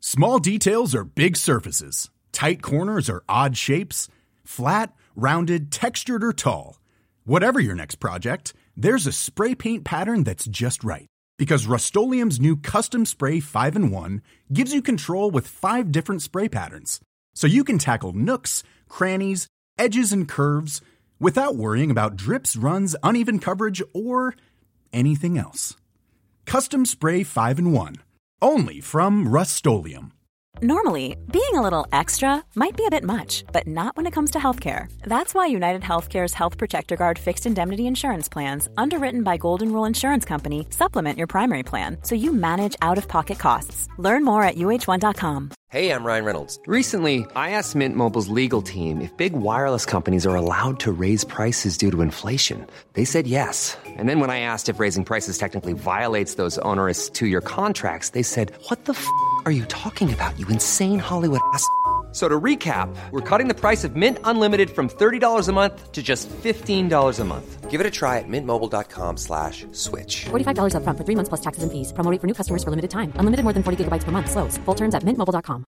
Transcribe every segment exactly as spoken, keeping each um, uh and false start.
Small details are big surfaces. Tight corners are odd shapes. Flat, rounded, textured, or tall. Whatever your next project, there's a spray paint pattern that's just right. Because Rust-Oleum's new Custom Spray five in one gives you control with five different spray patterns. So you can tackle nooks, crannies, edges, and curves without worrying about drips, runs, uneven coverage, or anything else. Custom Spray five in one. Only from Rust-Oleum. Normally, being a little extra might be a bit much, but not when it comes to healthcare. That's why United Healthcare's Health Protector Guard fixed indemnity insurance plans, underwritten by Golden Rule Insurance Company, supplement your primary plan so you manage out-of-pocket costs. Learn more at U H one dot com. Hey, I'm Ryan Reynolds. Recently, I asked Mint Mobile's legal team if big wireless companies are allowed to raise prices due to inflation. They said yes. And then when I asked if raising prices technically violates those onerous two-year contracts, they said, what the f*** are you talking about, you insane Hollywood ass f- So to recap, we're cutting the price of Mint Unlimited from thirty dollars a month to just fifteen dollars a month. Give it a try at mintmobile.com slash switch. forty-five dollars up front for three months plus taxes and fees. Promo rate for new customers for limited time. Unlimited more than forty gigabytes per month. Slows full terms at mint mobile dot com.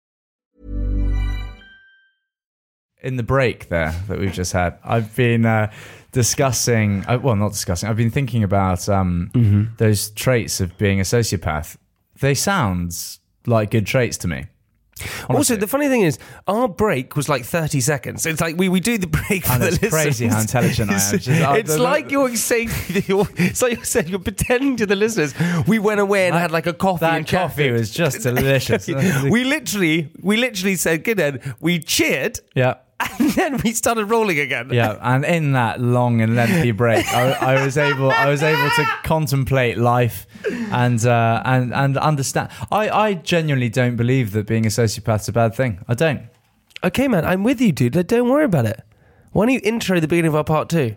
In the break there that we've just had, I've been uh, discussing, uh, well, not discussing, I've been thinking about um, mm-hmm. those traits of being a sociopath. They sound like good traits to me. Honestly. Also, the funny thing is, our break was like thirty seconds. It's like we, we do the break for and the it's listeners. Crazy how intelligent I am. Just, it's like you're saying, you're, it's like you said, you're pretending to the listeners. We went away and that, had like a coffee. That and coffee chatted. was just delicious. we literally, we literally said, good then. We cheered. Yeah. And then we started rolling again. Yeah, and in that long and lengthy break, I, I was able, I was able to contemplate life and uh, and and understand. I, I genuinely don't believe that being a sociopath's a bad thing. I don't. Okay, man, I'm with you, dude. Don't worry about it. Why don't you intro the beginning of our part two?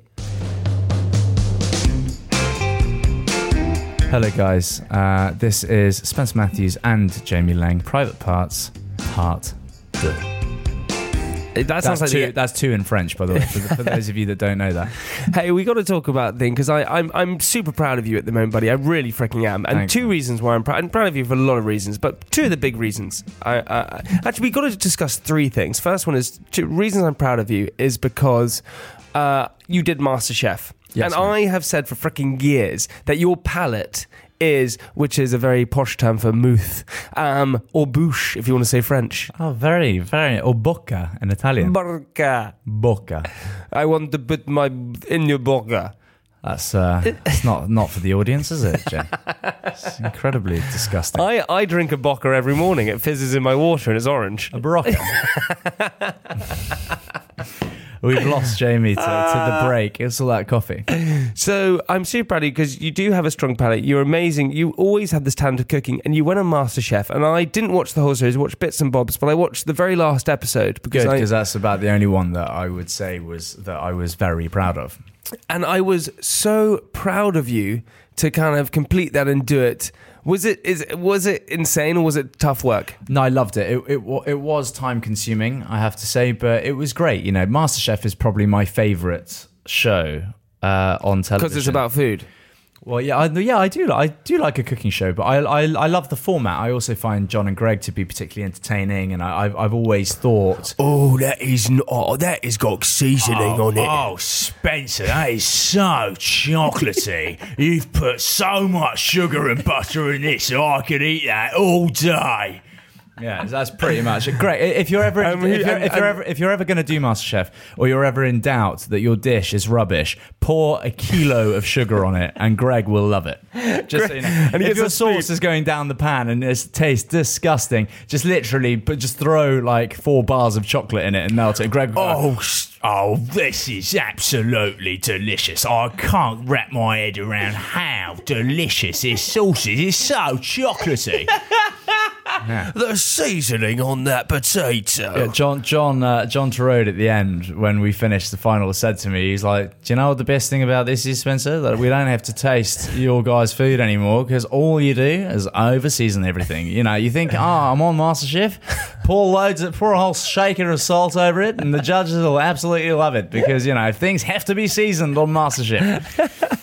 Hello, guys. Uh, this is Spencer Matthews and Jamie Lang. Private Parts, Part Two. That that's sounds like two, the, that's two in French, by the way, for, for those of you that don't know that. Hey, we got to talk about thing because I'm I'm super proud of you at the moment, buddy. I really freaking am, and Thanks, two man. reasons why I'm proud. I'm proud of you for a lot of reasons, but two of the big reasons. I, I actually we got to discuss three things. First one is two reasons I'm proud of you is because uh, you did MasterChef, yes, and man. I have said for freaking years that your palate is, which is a very posh term for mouth, um, or bouche, if you want to say French. Oh, very, very. Or bocca in Italian. Bocca. Bocca. I want to put my in your bocca. That's uh, it's not not for the audience, is it, Jay? It's incredibly disgusting. I, I drink a bocca every morning. It fizzes in my water and it's orange. A barocca. We've lost Jamie to, to the break. It's all that coffee. So I'm super proud of you because you do have a strong palate. You're amazing. You always had this talent of cooking, and you went on MasterChef. And I didn't watch the whole series. I watched bits and bobs, but I watched the very last episode because Good, I, because that's about the only one that I would say was that I was very proud of. And I was so proud of you to kind of complete that and do it. Was it is was it insane or was it tough work? No, I loved it. It, it. it was time consuming, I have to say, but it was great. You know, MasterChef is probably my favourite show uh, on television. Because it's about food. Well, yeah, I, yeah, I do. I do like a cooking show, but I, I, I love the format. I also find John and Greg to be particularly entertaining, and I, I've, I've always thought, oh, that is not. Oh, that has got seasoning oh, on it. Oh, Spencer, that is so chocolatey. You've put so much sugar and butter in this, so I could eat that all day. Yeah, that's pretty much it. Great. If you're ever, Um, if, you're, um, if you're um, ever, if you're ever going to do MasterChef, or you're ever in doubt that your dish is rubbish, pour a kilo of sugar on it, and Greg will love it. Just so you know. And he If gets your a sauce spoon. is going down the pan and it tastes disgusting, just literally, but just throw like four bars of chocolate in it and melt it. And Greg, will go, oh, oh, this is absolutely delicious. I can't wrap my head around how delicious this sauce is. It's so chocolatey. Yeah. The seasoning on that potato. Yeah, John John uh, John Turode at the end, when we finished the final, said to me, he's like, do you know what the best thing about this is, Spencer? That we don't have to taste your guys' food anymore, because all you do is over-season everything. You know, you think, oh, I'm on MasterChef, pour loads of, pour a whole shaker of salt over it, and the judges will absolutely love it, because, you know, things have to be seasoned on MasterChef.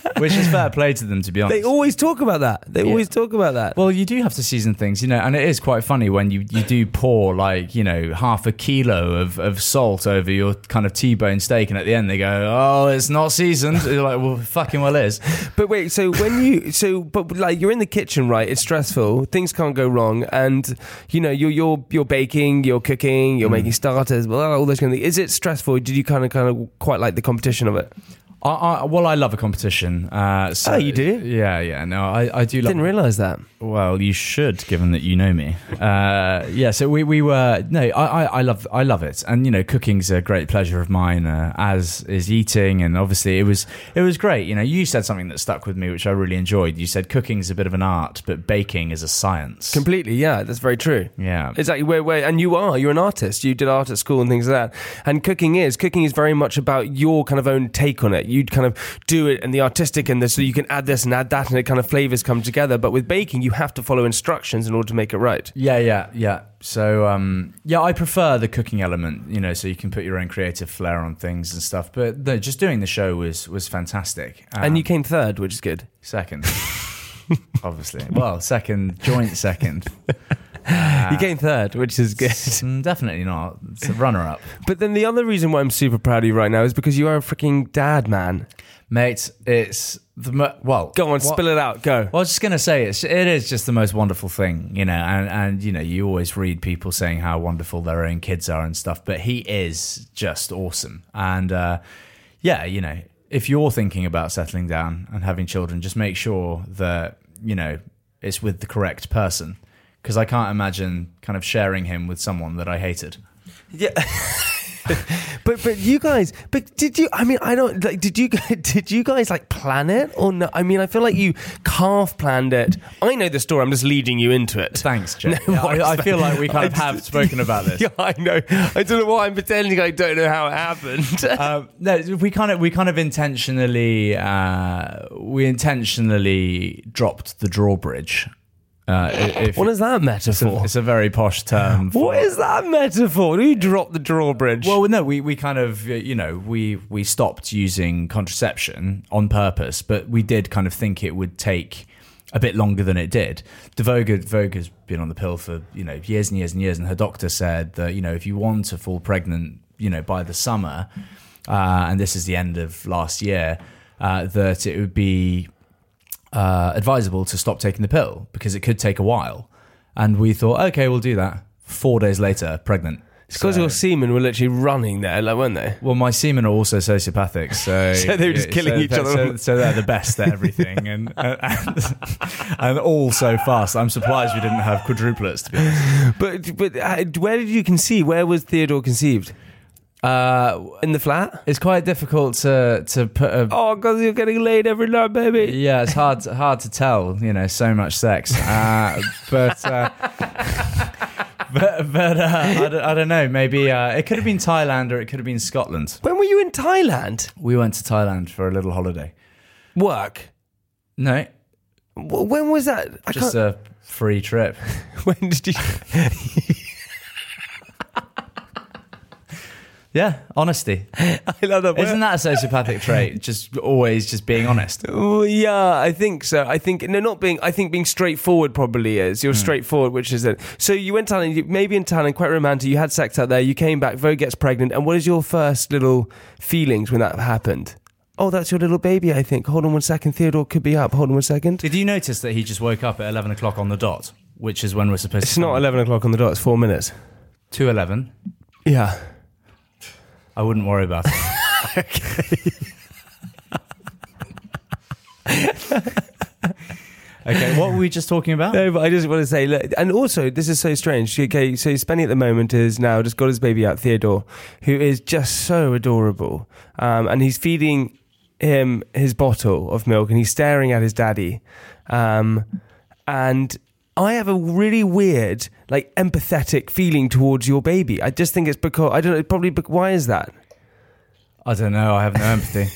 Which is fair play to them, to be honest. They always talk about that. They Yeah. always talk about that. Well, you do have to season things, you know, and it is quite funny when you, you do pour like, you know, half a kilo of, of salt over your kind of T-bone steak, and at the end they go, oh, it's not seasoned. You're like, well, fucking well is. But wait, so when you, so, but like you're in the kitchen, right? It's stressful. Things can't go wrong. And, you know, you're, you're, you're baking, you're cooking, you're mm. making starters, well, all those kind of things. Is it stressful? Did you kind of, kind of quite like the competition of it? I, I, well, I love a competition. Uh, so, oh, you do? Yeah, yeah. No, I, I do love. Didn't realise that. Well, you should, given that you know me. Uh, yeah, so we, we were no, I, I, I love I love it, and you know, cooking's a great pleasure of mine, uh, as is eating, and obviously it was it was great. You know, you said something that stuck with me, which I really enjoyed. You said cooking's a bit of an art, but baking is a science. Completely, yeah, that's very true. Yeah, exactly. Where, where, and you are, you're an artist. You did art at school and things like that. And cooking is cooking is very much about your kind of own take on it. You'd kind of do it and the artistic and this, so you can add this and add that, and it kind of flavors come together. But with baking, you have to follow instructions in order to make it right. Yeah, yeah, yeah. So, um, yeah, I prefer the cooking element, you know, so you can put your own creative flair on things and stuff. But no, just doing the show was was fantastic. Um, and you came third, which is good. Second, obviously. Well, second, joint second. Uh, you came third, which is good. Definitely not. It's a runner-up. But then the other reason why I'm super proud of you right now is because you are a freaking dad, man. Mate, it's the mo- well. Go on, what, spill it out. Go. Well, I was just gonna say it's it is just the most wonderful thing, you know. And and you know, you always read people saying how wonderful their own kids are and stuff, but he is just awesome. And uh, yeah, you know, if you're thinking about settling down and having children, just make sure that you know it's with the correct person, because I can't imagine kind of sharing him with someone that I hated. Yeah. but but you guys, but did you? I mean, I don't. Like, did you? Did you guys like plan it or no? I mean, I feel like you half planned it. I know the story. I'm just leading you into it. Thanks, Jay. No, yeah, I, I feel like we kind of have spoken about this. Yeah, I know. I don't know why I'm pretending I don't know how it happened. um, no, we kind of we kind of intentionally uh, we intentionally dropped the drawbridge. Uh, if, what is that metaphor? It's a, it's a very posh term. For, what is that metaphor? Do you drop the drawbridge? Well, no, we, we kind of, you know, we, we stopped using contraception on purpose, but we did kind of think it would take a bit longer than it did. Devoga, Voga's been on the pill for, you know, years and years and years, and her doctor said that, you know, if you want to fall pregnant, you know, by the summer, uh, and this is the end of last year, uh, that it would be... Uh, advisable to stop taking the pill because it could take a while. And we thought, okay, we'll do that. Four days later, pregnant. It's because so, your semen were literally running there, like, weren't they? Well, my semen are also sociopathic, so... so they were just killing so, each other. So, so they're the best at everything, and, and and all so fast. I'm surprised we didn't have quadruplets, to be honest. But, but uh, where did you conceive? Where was Theodore conceived? Uh, in the flat? It's quite difficult to to put a... Oh, because you're getting laid every night, baby. Yeah, it's hard hard to tell, you know, so much sex. Uh, but, uh, but, but uh, I, don't, I don't know, maybe uh, it could have been Thailand or it could have been Scotland. When were you in Thailand? We went to Thailand for a little holiday. Work? No. When was that? I Just can't... a free trip. When did you... Yeah, honesty. I love that. Isn't that a sociopathic trait? Just always just being honest. Oh, yeah, I think so. I think no, not being. I think being straightforward probably is. You're mm. straightforward, which is it. So you went to Thailand, maybe in Thailand, quite romantic. You had sex out there. You came back. Vogue gets pregnant. And what is your first little feelings when that happened? Oh, that's your little baby, I think. Hold on one second. Theodore could be up. Hold on one second. Did you notice that he just woke up at eleven o'clock on the dot, which is when we're supposed it's to... It's not eleven o'clock on the dot. It's four minutes. two eleven Yeah. I wouldn't worry about it. Okay, what were we just talking about? No, but I just want to say, look, and also, this is so strange. Okay, so Spenny at the moment is now just got his baby out, Theodore, who is just so adorable. Um, and he's feeding him his bottle of milk and he's staring at his daddy. Um, and I have a really weird, like, empathetic feeling towards your baby. I just think it's because, I don't know, probably, why is that? I don't know, I have no empathy.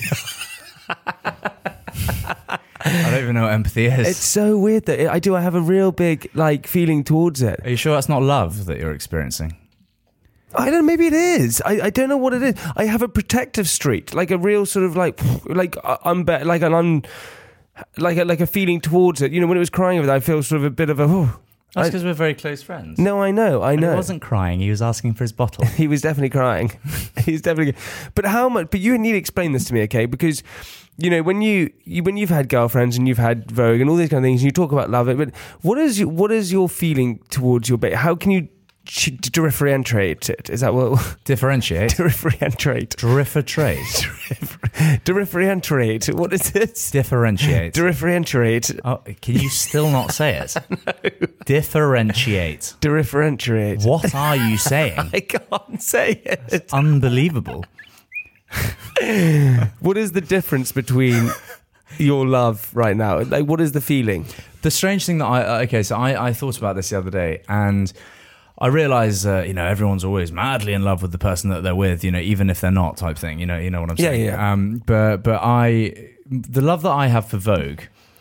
I don't even know what empathy is. It's so weird that I do. I have a real big, like, feeling towards it. Are you sure that's not love that you're experiencing? I don't know, maybe it is. I, I don't know what it is. I have a protective streak, like a real sort of like, like, I'm be- like an un, like a, like a feeling towards it. You know, when it was crying over that, I feel sort of a bit of a, oh. That's because we're very close friends. No, I know, I know. And he wasn't crying, he was asking for his bottle. He was definitely crying. He's definitely. But how much? But you need to explain this to me, okay? Because, you know, when you, you when you've had girlfriends and you've had Vogue and all these kind of things, and you talk about love it. But what is your, what is your feeling towards your baby? How can you differentiate it? Is that what? Differentiate. Differentiate. Differentiate. Differentiate. What is it? Differentiate. Differentiate. Oh, can you still not say it? No. Differentiate. Differentiate. What are you saying? I can't say it. It's unbelievable. What is the difference between your love right now? Like, what is the feeling? The strange thing that I okay, so I, I thought about this the other day, and I realise, uh, you know, everyone's always madly in love with the person that they're with, you know, even if they're not, type thing. You know, you know what I'm saying? Yeah, yeah. Um, but but I, the love that I have for Vogue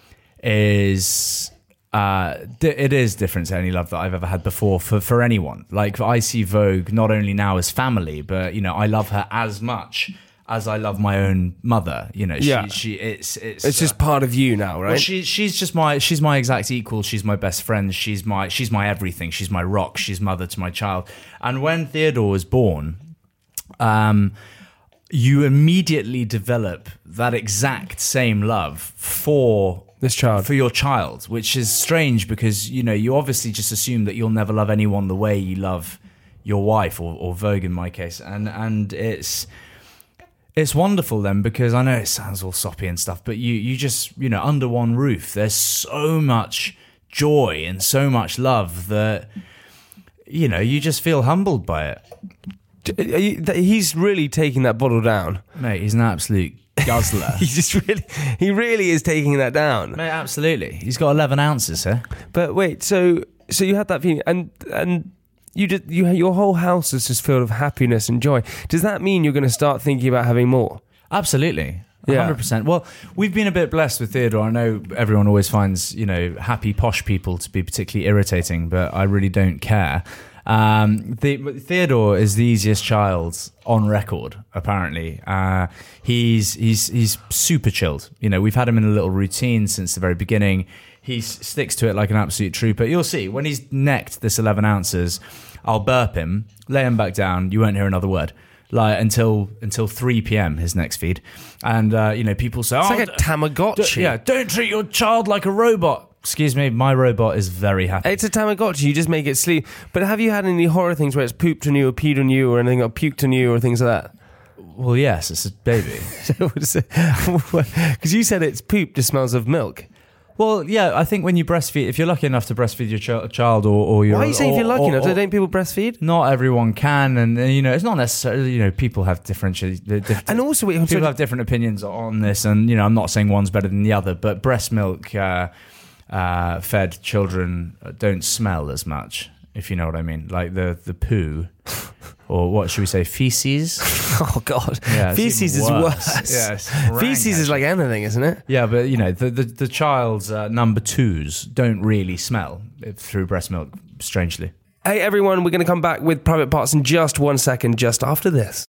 is, uh, di- it is different to any love that I've ever had before for for anyone. Like, I see Vogue not only now as family, but you know, I love her as much as I love my own mother. You know, she, yeah. she it's it's it's just uh, part of you now, right? Well, she she's just my she's my exact equal. She's my best friend. She's my she's my everything. She's my rock. She's mother to my child. And when Theodore was born, um, you immediately develop that exact same love for this child, for your child, which is strange because you know you obviously just assume that you'll never love anyone the way you love your wife or, or Vogue in my case, and and it's. It's wonderful then, because I know it sounds all soppy and stuff, but you, you just, you know, under one roof, there's so much joy and so much love that, you know, you just feel humbled by it. He's really taking that bottle down. Mate, he's an absolute guzzler. He just really, he really is taking that down. Mate, absolutely. He's got eleven ounces, huh? But wait, so so you had that feeling, and and you just you your whole house is just filled of happiness and joy. Does that mean you're going to start thinking about having more? Absolutely. one Yeah. hundred percent. Well, we've been a bit blessed with Theodore. I know everyone always finds, you know, happy, posh people to be particularly irritating, but I really don't care. Um, the, Theodore is the easiest child on record, apparently. Uh, he's he's he's super chilled. You know, we've had him in a little routine since the very beginning. He s- sticks to it like an absolute trooper. You'll see, when he's necked this eleven ounces, I'll burp him, lay him back down, you won't hear another word. Like until until three p.m. his next feed, and uh, you know people say, It's "Oh, like a d- Tamagotchi. d- yeah, don't treat your child like a robot." Excuse me, my robot is very happy. It's a Tamagotchi. You just make it sleep. But have you had any horror things where it's pooped on you or peed on you or anything, or puked on you or things like that? Well, yes, it's a baby. Because you said it's poop just smells of milk. Well, yeah, I think when you breastfeed, if you're lucky enough to breastfeed your ch- child, or, or your, Why are you saying or, if you're lucky or, enough? or, Don't people breastfeed? Not everyone can, and uh, you know, it's not necessarily. You know, people have different. Diff- And also, wait, I'm people sorry. have different opinions on this, and you know, I'm not saying one's better than the other, but breast milk uh, uh, fed children don't smell as much, if you know what I mean, like the the poo. Or what should we say, feces? Oh God, Yeah, it's feces is even worse. worse. Yeah, it's rank, feces is like anything, isn't it? Yeah, but you know, the the, the child's uh, number twos don't really smell through breast milk, strangely. Hey everyone, we're going to come back with private parts in just one second, just after this.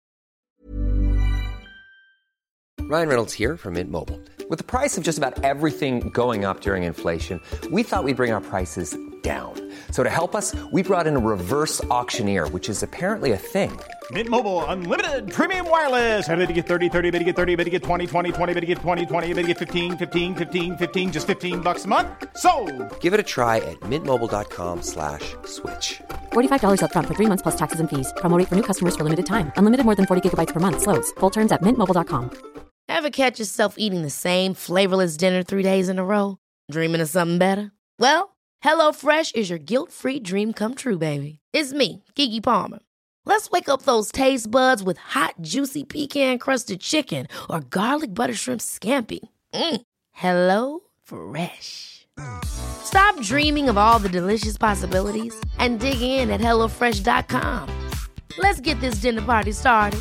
Ryan Reynolds here from Mint Mobile. With the price of just about everything going up during inflation, we thought we'd bring our prices down. So to help us, we brought in a reverse auctioneer, which is apparently a thing. Mint Mobile Unlimited Premium Wireless. How to get thirty, thirty, how to get thirty, how to get twenty, twenty, twenty, how to get twenty, twenty, how to get fifteen, fifteen, fifteen, fifteen, just fifteen bucks a month? Sold! Give it a try at mintmobile.com slash switch. forty-five dollars up front for three months plus taxes and fees. Promo rate for new customers for limited time. Unlimited more than forty gigabytes per month. Slows full terms at mint mobile dot com. Ever catch yourself eating the same flavorless dinner three days in a row? Dreaming of something better? Well, HelloFresh is your guilt-free dream come true, baby. It's me, Keke Palmer. Let's wake up those taste buds with hot, juicy pecan-crusted chicken or garlic butter shrimp scampi. Mm. Hello Fresh. Stop dreaming of all the delicious possibilities and dig in at hello fresh dot com. Let's get this dinner party started.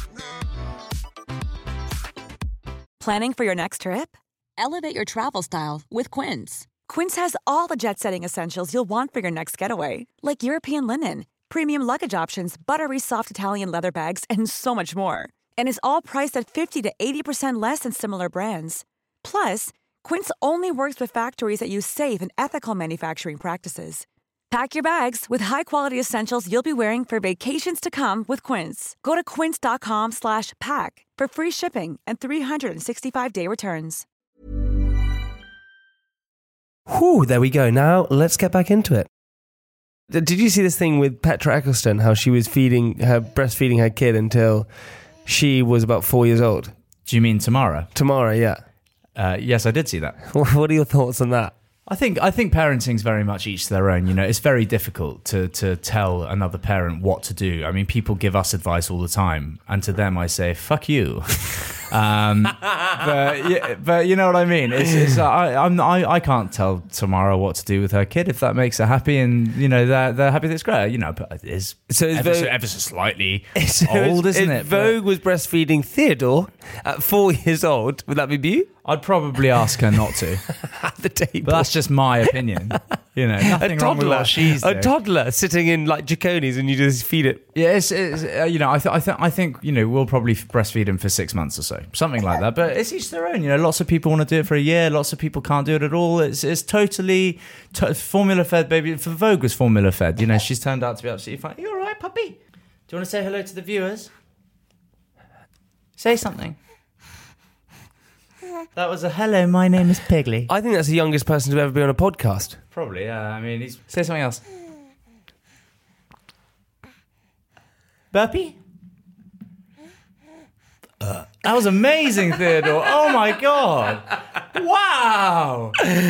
Planning for your next trip? Elevate your travel style with Quince. Quince has all the jet-setting essentials you'll want for your next getaway, like European linen, premium luggage options, buttery soft Italian leather bags, and so much more. And is all priced at fifty to eighty percent less than similar brands. Plus, Quince only works with factories that use safe and ethical manufacturing practices. Pack your bags with high-quality essentials you'll be wearing for vacations to come with Quince. Go to quince.com slash pack for free shipping and three hundred sixty-five day returns. Whew, there we go. Now, let's get back into it. Did you see this thing with Petra Eccleston, how she was feeding her, breastfeeding her kid until she was about four years old? Do you mean Tamara? Tamara, yeah. Uh, yes, I did see that. What are your thoughts on that? I think I think parenting's very much each to their own. You know, it's very difficult to to tell another parent what to do. I mean, people give us advice all the time, and to them I say, "Fuck you." um, but yeah, but you know what I mean. It's, it's I I'm I, I can't tell Tamara what to do with her kid if that makes her happy, and you know they're they're happy. That's great. You know, but it is so it's ever, Vogue, so, ever so slightly so old, isn't if it? Vogue was breastfeeding Theodore at four years old. Would that be you? I'd probably ask her not to at the table. But that's just my opinion. You know, nothing wrong with what she's doing. A toddler sitting in like Jaconis and you just feed it. Yeah, it's, it's uh, you know, I, th- I, th- I think, you know, we'll probably breastfeed him for six months or so, something like that. But it's each their own. You know, lots of people want to do it for a year. Lots of people can't do it at all. It's it's totally to- formula fed, baby. For Vogue was formula fed. You know, she's turned out to be absolutely fine. You all right, puppy? Do you want to say hello to the viewers? Say something. That was a hello, my name is Pigley. I think that's the youngest person to ever be on a podcast. Probably, yeah. I mean, he's... say something else. Burpee? Uh, that was amazing, Theodore. Oh my God. Wow.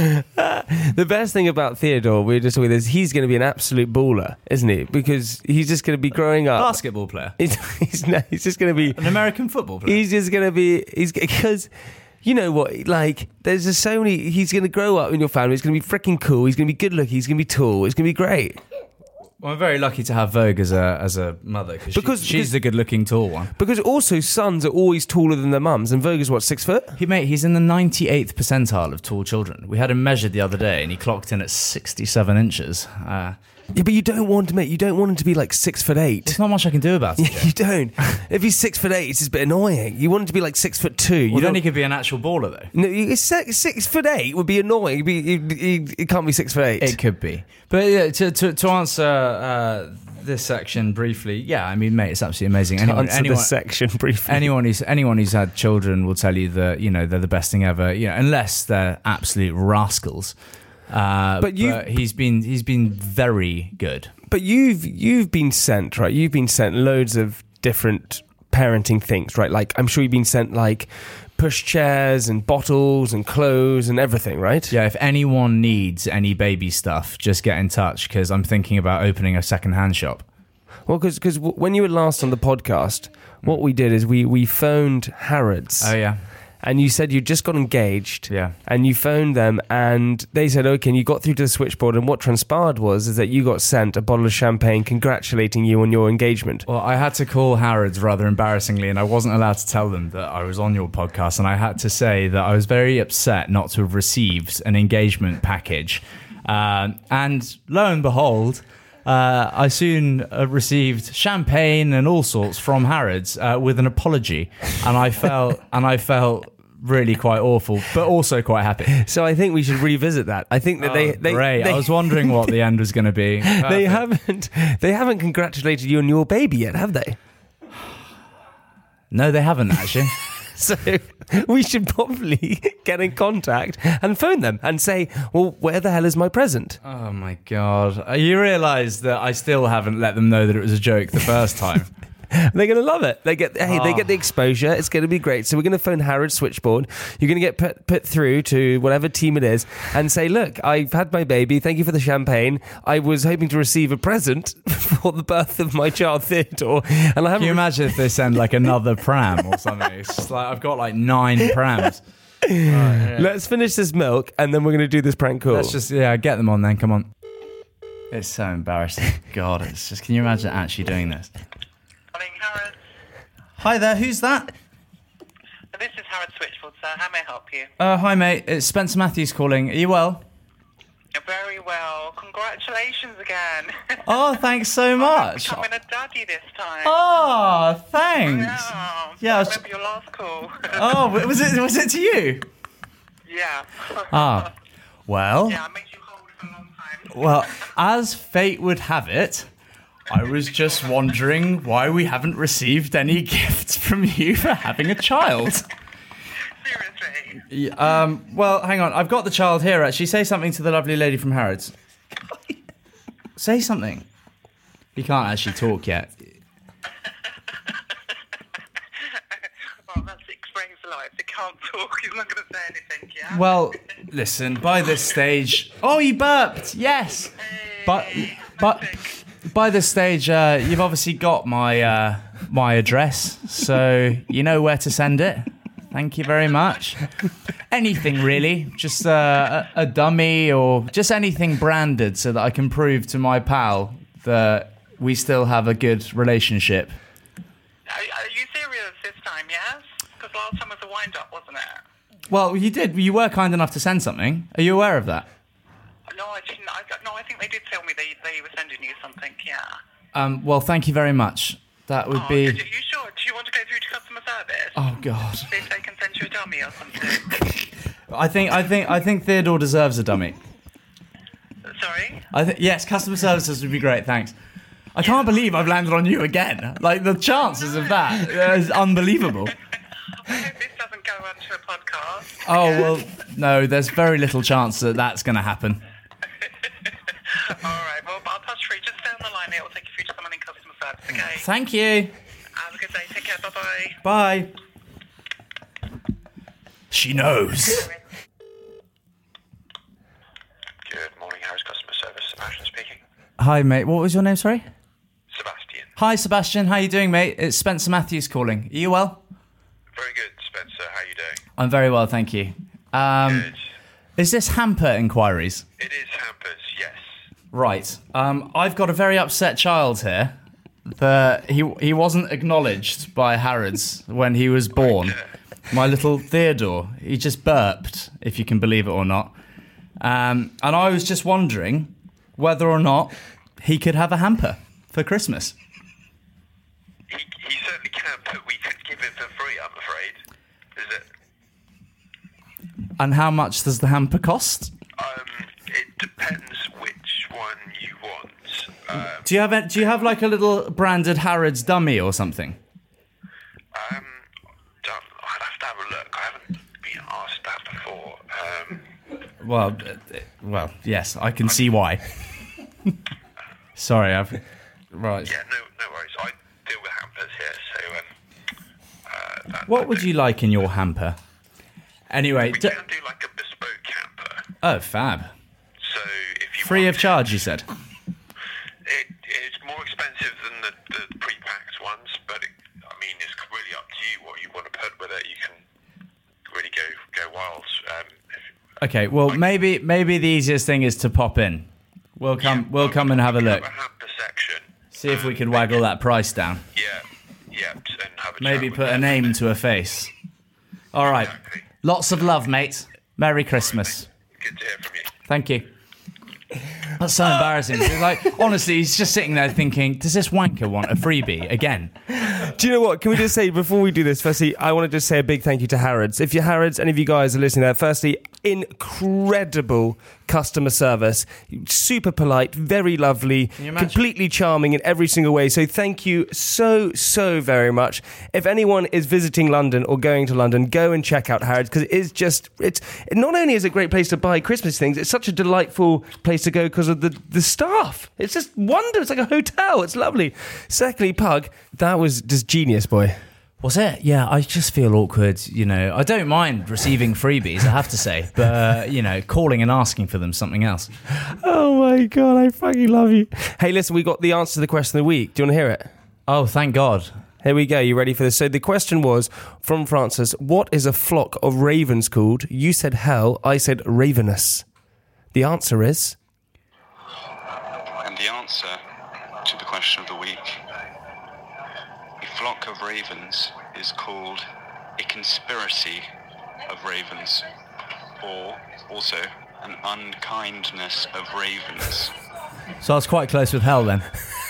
The best thing about Theodore, we were just talking about, is he's going to be an absolute baller, isn't he? Because he's just going to be growing up. Basketball player. He's, he's, no, he's just going to be... An American football player. He's just going to be... He's because... You know what, like, there's just so many... He's going to grow up in your family. He's going to be freaking cool. He's going to be good looking. He's going to be tall. It's going to be great. Well, I'm very lucky to have Vogue as a as a mother because because she, she's the good-looking tall one. Because also sons are always taller than their mums, and Vogue is what, six foot? He mate, he's in the ninety-eighth percentile of tall children. We had him measured the other day, and he clocked in at sixty-seven inches. Uh, yeah, but you don't want to, mate. You don't want him to be like six foot eight. There's not much I can do about it. Yeah, you don't. If he's six foot eight, it's just a bit annoying. You want him to be like six foot two. You well, then don't... he could be an actual baller, though. No, it's six, six foot eight would be annoying. It'd be, it, it, it can't be six foot eight. It could be. But yeah, to to, to answer uh, this section briefly, yeah, I mean, mate, it's absolutely amazing. To anyone, answer anyone, this section briefly. Anyone who's anyone who's had children will tell you that you know they're the best thing ever. You know, unless they're absolute rascals. Uh, but, but he's been he's been very good. But you've you've been sent, right? You've been sent loads of different parenting things, right? Like I'm sure you've been sent like push chairs and bottles and clothes and everything, right? Yeah, if anyone needs any baby stuff, just get in touch because I'm thinking about opening a second-hand shop. Well, because because when you were last on the podcast, what we did is we, we phoned Harrods. Oh, yeah. And you said you just got engaged. Yeah. And you phoned them and they said, okay, and you got through to the switchboard and what transpired was is that you got sent a bottle of champagne congratulating you on your engagement. Well, I had to call Harrods rather embarrassingly and I wasn't allowed to tell them that I was on your podcast and I had to say that I was very upset not to have received an engagement package. Uh, and lo and behold... Uh, I soon uh, received champagne and all sorts from Harrods uh, with an apology, and I felt and I felt really quite awful, but also quite happy. So I think we should revisit that. I think that oh, they, they great. They, I was wondering what the end was going to be. Perfect. They haven't they haven't congratulated you on your baby yet, have they? No, they haven't actually. So we should probably get in contact and phone them and say, well, where the hell is my present? Oh, my God. You realise that I still haven't let them know that it was a joke the first time. They're going to love it. They get hey, oh. they get the exposure. It's going to be great. So we're going to phone Harrods switchboard. You're going to get put, put through to whatever team it is and say, look, I've had my baby. Thank you for the champagne. I was hoping to receive a present for the birth of my child Theodore. And I haven't Can you imagine if they send like another pram or something? It's just like I've got like nine prams. Oh, yeah. Let's finish this milk and then we're going to do this prank call. Let's just yeah get them on then. Come on. It's so embarrassing. God, it's just. Can you imagine actually doing this? Harrods. Hi there, who's that? This is Harrods Switchboard, sir. How may I help you? Uh, hi, mate. It's Spencer Matthews calling. Are you well? You're very well. Congratulations again. Oh, thanks so much. I'm becoming a daddy this time. Oh, thanks. Yeah. Yeah, I I was- remember your last call. Oh, was it was it to you? Yeah. Ah, well, Yeah, I made you hold for a long time. well, as fate would have it, I was just wondering why we haven't received any gifts from you for having a child. Seriously. Yeah, um, well, hang on. I've got the child here, actually. Say something to the lovely lady from Harrods. Say something. You can't actually talk yet. Well, that explains the life. He can't talk. He's not going to say anything, yeah? Well, listen, by this stage... Oh, you burped! Yes! But, but by this stage, uh, you've obviously got my, uh, my address, so you know where to send it. Thank you very much. Anything, really. Just uh, a, a dummy or just anything branded so that I can prove to my pal that we still have a good relationship. Are, are you serious this time, yes? Because last time was a wind-up, wasn't it? Well, you did. You were kind enough to send something. Are you aware of that? No, I didn't. I, no, I think they did tell me they, they were sending you something, yeah. Um, well, thank you very much. That would Oh, be... did you, you sure? Do you want to go through to customer service? Oh, God. See if they can send you a dummy or something. I think I think I think Theodore deserves a dummy. Sorry? I think yes, customer services would be great. Thanks. I can't believe I've landed on you again. Like the chances of that is unbelievable. I hope this doesn't go onto a podcast. Oh well, no. There's very little chance that that's going to happen. All right, well, I'll touch free. Just stay on the line. It will take you through to someone in customer service, okay? Thank you. Have a good day. Take care. Bye-bye. Bye. She knows. Good morning, Harris Customer Service. Sebastian speaking. Hi, mate. What was your name? Sorry. Sebastian. Hi, Sebastian. How you doing, mate? It's Spencer Matthews calling. Are you well? Very good, Spencer. How you doing? I'm very well, thank you. Um, Good. Is this hamper inquiries? It is Hampers, yes. Right. Um, I've got a very upset child here. That he he wasn't acknowledged by Harrods when he was born. My little Theodore. He just burped, if you can believe it or not. Um, and I was just wondering whether or not he could have a hamper for Christmas. He, he certainly can, but we could give it for free, I'm afraid. Is it? And how much does the hamper cost? Um, it depends which one you want. Um, Do you have a, do you have like a little branded Harrods dummy or something? um, don't- I'd have to have a look. I haven't been asked that before. Um, Well, uh, well, yes, I can see why. Sorry, I've right. yeah, no, no worries. I deal with Hampers here, so um, uh, that, What would you like in your hamper? Anyway, we d- can do like a bespoke hamper. oh, fab. So if you Free want of charge, you said. It, it's more expensive than the, the pre-packed ones, but it, I mean, it's really up to you what you want to put with it. You can really go go wild. Um, if, Okay, well, maybe maybe the easiest thing is to pop in. We'll come we'll come and have a we look. Have a hamper section. See if we can waggle that price down. Yeah, yeah, and have a Maybe chat put with a them. name to a face. All right. Exactly. Lots of love, mate. Merry Christmas. Good to hear from you. Thank you. That's so embarrassing. It's like, honestly, he's just sitting there thinking, does this wanker want a freebie again? Do you know what? Can we just say, before we do this, firstly, I want to just say a big thank you to Harrods. If you're Harrods, any of you guys are listening there, firstly, incredible customer service. Super polite, very lovely, you imagine? completely charming in every single way. So thank you so, so very much. If anyone is visiting London or going to London, go and check out Harrods, because it is just, it's not only is it a great place to buy Christmas things, it's such a delightful place to go because of the, the staff. It's just wonder. It's like a hotel. It's lovely. Secondly, Pug, that was just genius, boy. Was it? Yeah, I just feel awkward, you know. I don't mind receiving freebies, I have to say. But, uh, you know, calling and asking for them, something else. Oh my God, I fucking love you. Hey, listen, we got the answer to the question of the week. Do you want to hear it? Oh, thank God. Here we go. You ready for this? So the question was from Francis, what is a flock of ravens called? You said hell, I said ravenous. The answer is... And the answer to the question of the week, a flock of ravens is called a conspiracy of ravens, or also and unkindness of ravens. So I was quite close with hell then.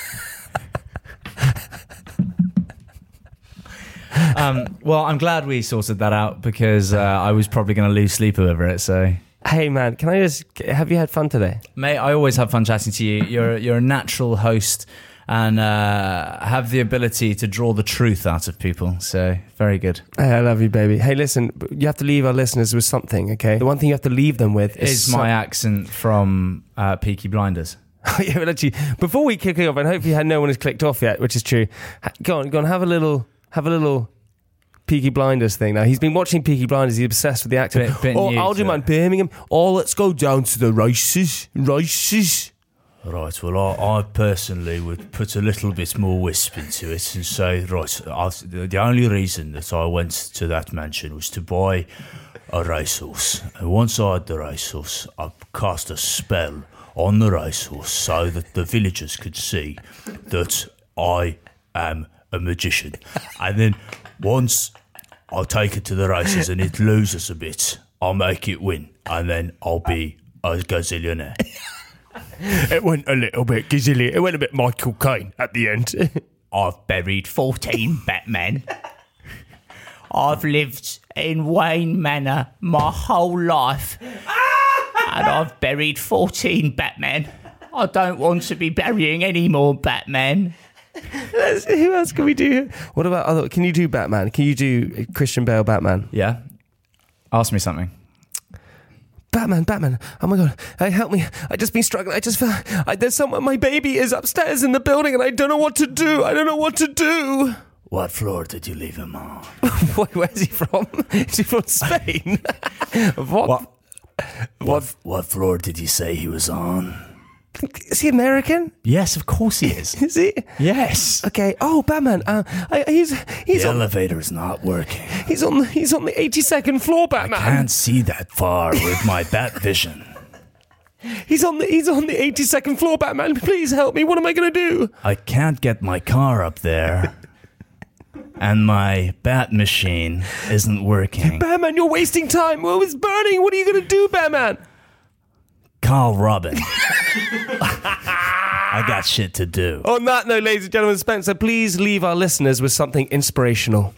um, well, I'm glad we sorted that out because uh, I was probably going to lose sleep over it. So, hey man, can I just have you had fun today, mate? I always have fun chatting to you. You're you're a natural host and uh, have the ability to draw the truth out of people. So very good. Hey, I love you, baby. Hey, listen, you have to leave our listeners with something, okay? The one thing you have to leave them with is, is some- my accent from uh, Peaky Blinders. Yeah, but actually, before we kick it off, and hopefully no one has clicked off yet, which is true. Go on, go on, have a little, have a little Peaky Blinders thing. Now he's been watching Peaky Blinders. He's obsessed with the actor. Bit, bit oh, new I'll do to man, it. Birmingham. Oh, let's go down to the races, races. Right, well, I, I personally would put a little bit more wisp into it and say, right, I, the only reason that I went to that mansion was to buy a racehorse. And once I had the racehorse, I cast a spell on the racehorse so that the villagers could see that I am a magician. And then once I take it to the races and it loses a bit, I'll make it win. And then I'll be a gazillionaire. It went a little bit gazillion. It went a bit Michael Caine at the end. I've buried fourteen Batmen. I've lived in Wayne Manor my whole life. And I've buried fourteen Batmen. I don't want to be burying any more Batmen. Let's, who else can we do? What about other? Can you do Batman? Can you do Christian Bale Batman? Yeah. Ask me something. Batman, Batman. Oh my God. Hey, help me. I just been struggling. I just feel I, there's someone. My baby is upstairs in the building and I don't know what to do. I don't know what to do. What floor did you leave him on? Wait, where's he from? Is he from Spain? what? What? What, what floor did you say he was on? Is he American? Yes, of course he is. Is he? Yes. Okay. Oh, Batman. Uh, I, he's he's the on, elevator's not working. he's on the, he's on the eighty-second floor, Batman. I can't see that far with my bat vision. He's on the he's on the eighty-second floor, Batman. Please help me. What am I going to do? I can't get my car up there. And my bat machine isn't working. Batman, you're wasting time. Well, it's burning. What are you going to do, Batman? Call Robin. I got shit to do. On that note, ladies and gentlemen, Spencer, please leave our listeners with something inspirational.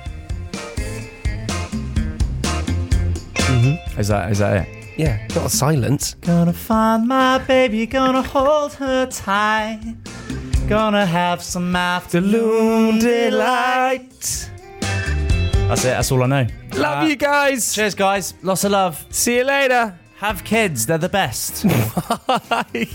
Mm-hmm. Is that is that it? Yeah, not a silence. Gonna find my baby, gonna hold her tight. Gonna have some afternoon delight. That's it, that's all I know. Love Uh, you guys. Cheers, guys. Lots of love. See you later. Have kids, they're the best. Bye.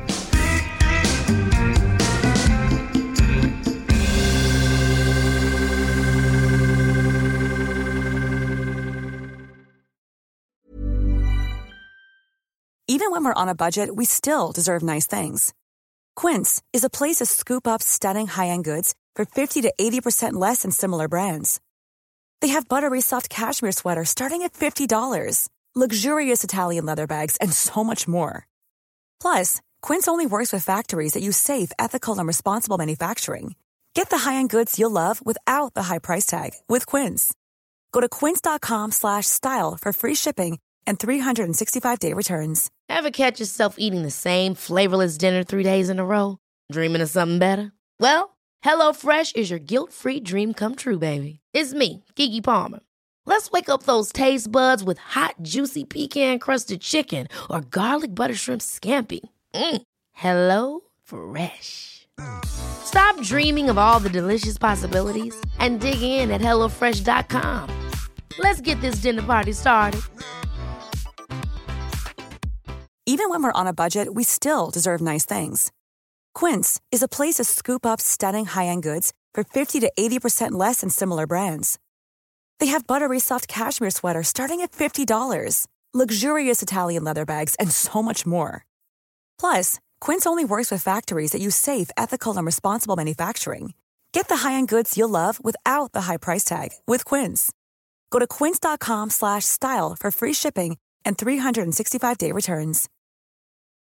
Even when we're on a budget, we still deserve nice things. Quince is a place to scoop up stunning high-end goods for fifty to eighty percent less than similar brands. They have buttery soft cashmere sweaters starting at fifty dollars, luxurious Italian leather bags, and so much more. Plus, Quince only works with factories that use safe, ethical, and responsible manufacturing. Get the high-end goods you'll love without the high price tag with Quince. Go to quince.com slash style for free shipping and three sixty-five day returns. Ever catch yourself eating the same flavorless dinner three days in a row? Dreaming of something better? Well, HelloFresh is your guilt-free dream come true, baby. It's me, Keke Palmer. Let's wake up those taste buds with hot, juicy pecan-crusted chicken or garlic butter shrimp scampi. Mm. Hello Fresh. Stop dreaming of all the delicious possibilities and dig in at hello fresh dot com. Let's get this dinner party started. Even when we're on a budget, we still deserve nice things. Quince is a place to scoop up stunning high-end goods for fifty to eighty percent less than similar brands. They have buttery soft cashmere sweaters starting at fifty dollars, luxurious Italian leather bags, and so much more. Plus, Quince only works with factories that use safe, ethical, and responsible manufacturing. Get the high-end goods you'll love without the high price tag with Quince. Go to quince.com slash style for free shipping and three sixty-five day returns.